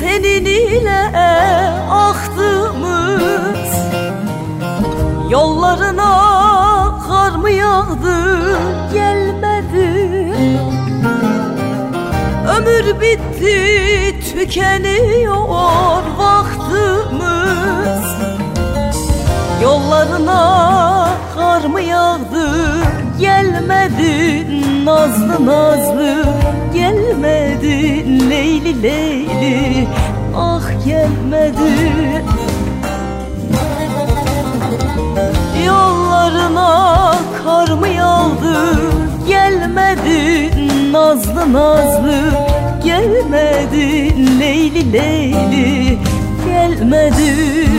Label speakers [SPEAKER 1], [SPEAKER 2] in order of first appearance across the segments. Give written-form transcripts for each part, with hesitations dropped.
[SPEAKER 1] senin ile aktığımız yollarına kar mı yağdı gelmedi. Ömür bitti tükeniyor vaktimiz, yollarına kar mı yağdı gelmedi. Nazlı nazlı gelmedi, Leyli Leyli ah gelmedi. Yollarına kar mı yağdı gelmedi, nazlı nazlı gelmedi, Leyli Leyli gelmedi.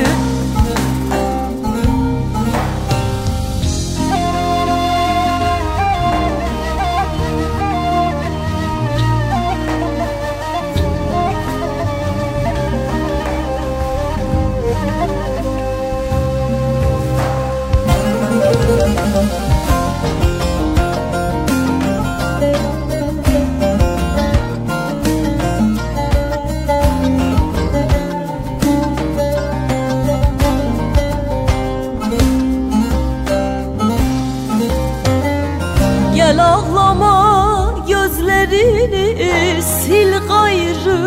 [SPEAKER 1] Gel ağlama gözlerini sil gayrı,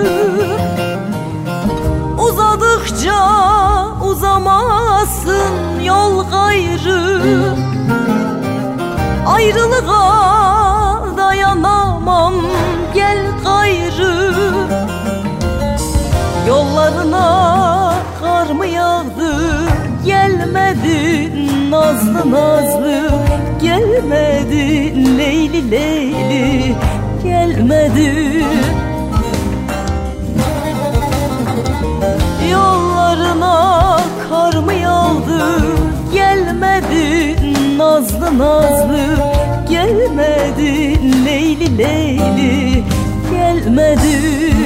[SPEAKER 1] uzadıkça uzamasın yol gayrı. Ayrılığa dayanamam gel gayrı, yollarına kar mı yağdı gelmedi, nazlı nazlı gelmedi, Leyli Leyli gelmedi. Yollarına kar mı yağdı gelmedi, nazlı nazlı gelmedi, Leyli Leyli gelmedi.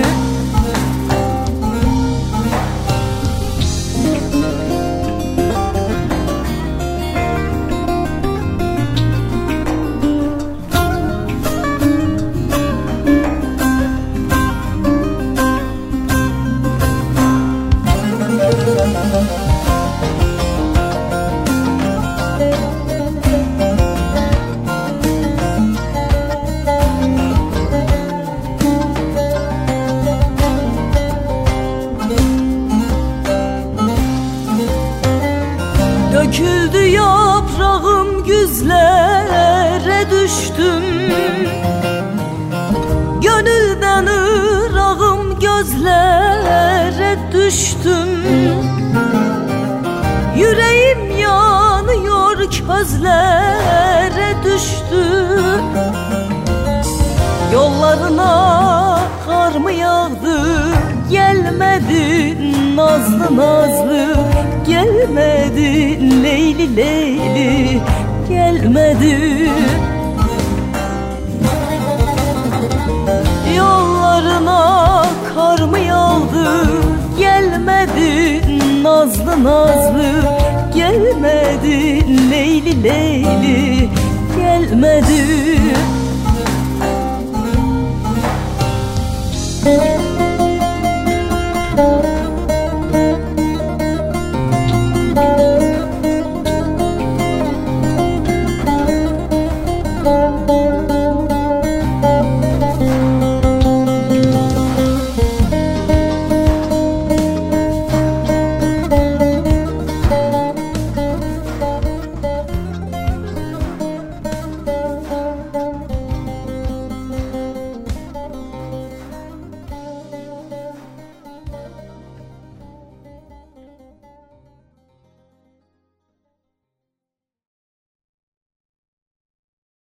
[SPEAKER 1] Döküldü yaprağım güzlere düştüm, gönülden ırağım gözlere düştüm. Yüreğim yanıyor közlere düştüm, yollarına kar mı yağdı gelmedi, nazlı nazlı gelmedi, Leyli Leyli gelmedi. Yollarına kar mı yağdı gelmedi, nazlı nazlı gelmedi, Leyli Leyli gelmedi.